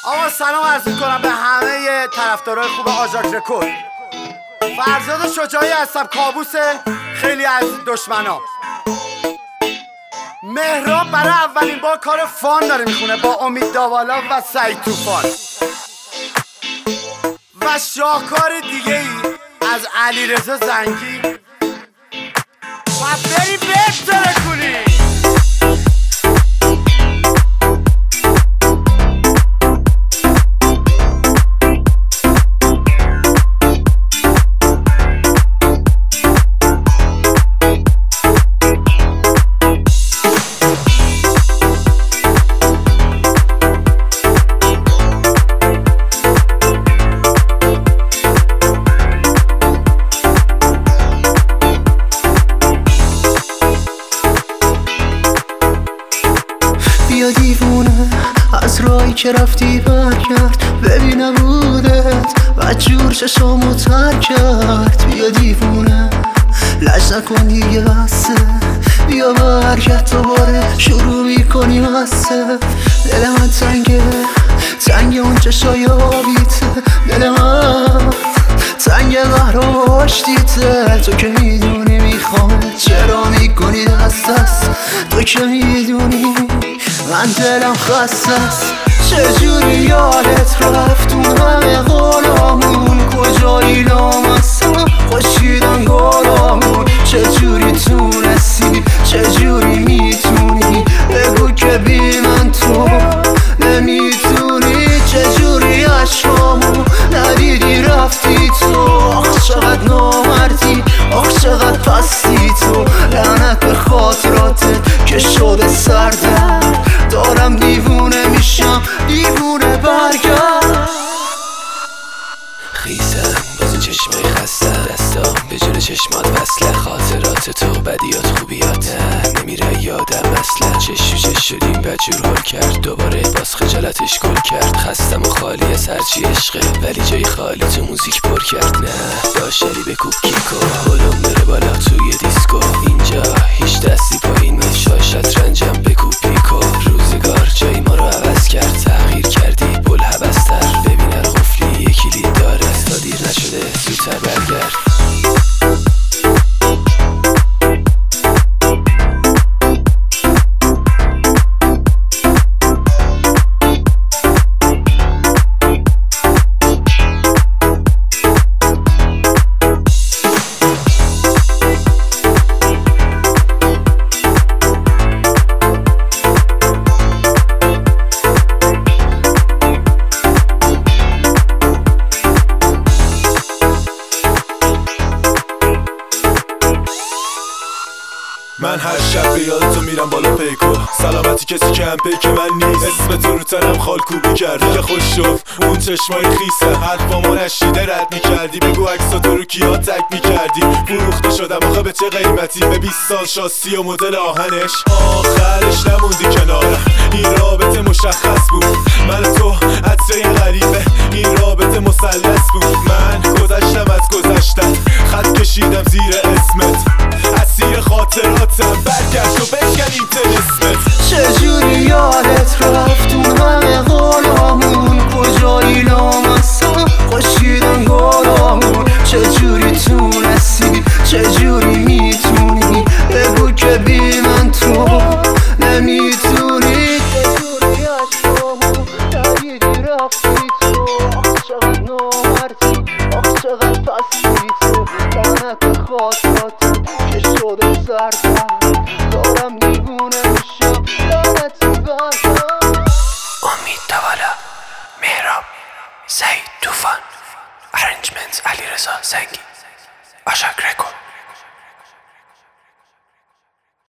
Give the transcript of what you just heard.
آقا سلام عرض میکنم به همه طرفدارای خوب آژاک رکورد. فرزاد شجاعی هستم، کابوس خیلی از دشمنا. مهراب برای اولین بار کار فان داره میخونه با امید داوالا و سعید توفان و شاهکار دیگه ای از علیرضا زنگی و بری بهتره کنی. بیا دیوونه از راهی که رفتی برگرد، ببینم بودت و جور چشامو تر کرد. بیا دیوونه لج نکن دیگه بسه، بیا برگرد دوباره شروع میکنی بسه. دل من تنگ اون چشای آبیته، دل من تنگ قهر و آشتیته. تو که میدونی میخوام چرا میکنی دست تو که میدونی من دلم خسته است. چجوری یادت رفت اون همه قولامون، کجایی لامصب خوشیدن گلامون. چجوری تونستی، چجوری میتونی بگو که بی من تو نمیتونی. چجوری عشقامو ندیدی رفتی تو، آخ چقدر نامردی، آخ چقدر پستی تو. لعنت به خاطراتت که شده سردم، دارم دیوونه میشم دیوونه برگرد. خیسم باز چشمای خستم، دستام به جلو چشمات وصله. خاطرات تو بدیات خوبیات نمیره یادم اصلا. چش شدیم بجور حال کرد، دوباره باز خجالتش گل کرد. خستم و خالی از هرچی عشقه، ولی جای خالی تو موزیک پر کرد. نه داشتری بکوب کیکو، هلوم بره بالا توی دیسکو. اینجا هیچ دستی پایین نشا، شطرنجم بکوب پیکو. روزگار جای ما رو عوض کرد، تغییر کردی بلحبستر. ببین هر قفلی یه کلید داره، تا دیر نشده زودتر برگرد. من هر شب به یاد تو میرم بالا پیکو، سلامتی کسی که هم پیک من نیست. اسم تو رو تنم خالکوبی کرده که خوش شد اون چشمای خیسه. حرفامو نشیده رد میکردی، بگو عکسا تو رو کیا تک میکردی. فروخته شدم آخه به چه قیمتی، به 20 سال شاسی و مدل آهنش. آخرش نموندی کنارم، این رابطه مشخص بود. من و تو عطره غریبه، این رابطه مثلث بود. من گذشتم از گذشتم، خط کشیدم زیر اسمت. اسیر خاطراتم برگشت و بشکن این طلسمت. چجوری یادت رفت اون همه قولامون، کجایی لامصب خوشیدن گلامون. چجوری تونستی، چجوری میتونی بگو که بی من تو نمیتونی. چجوری عشقامو ندیدی رفتی تو، آخ چقدر نامردی، آخ چقدر پستی تو. لعنت به خاطراتت که شده سردم، دارم دیوونه میشم لعنتی برگرد. امید داوالا، مهراب، سعید توفان، ارنجمنت علیرضا زنگی، آژاک رکورد.